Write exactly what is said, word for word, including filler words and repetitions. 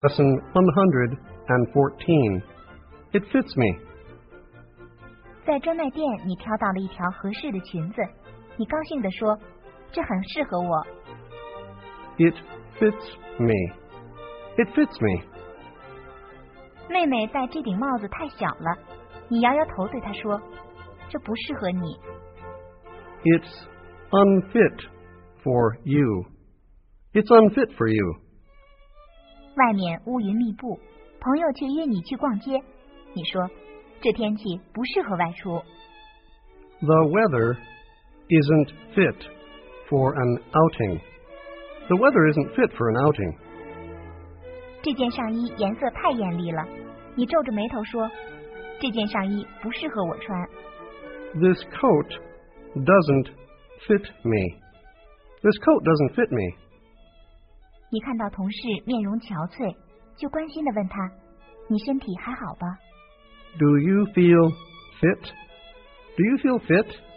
Lesson one hundred fourteen. It fits me. 在专卖店，你挑到了一条合适的裙子，你高兴地说：“这很适合我。” It fits me. It fits me. 妹妹戴这顶帽子太小了，你摇摇头对她说：“这不适合你。” It's unfit for you. It's unfit for you. 外面乌云密布，朋友却约你去逛街，你说这天气不适合外出。 The weather isn't fit for an outing. The weather isn't fit for an outing. 这件上衣颜色太艳丽了，你皱着眉头说，这件上衣不适合我穿。 This coat doesn't fit me. This coat doesn't fit me. 你看到同事面容憔悴，就关心地问他，你身体还好吧？ Do you feel fit? Do you feel fit?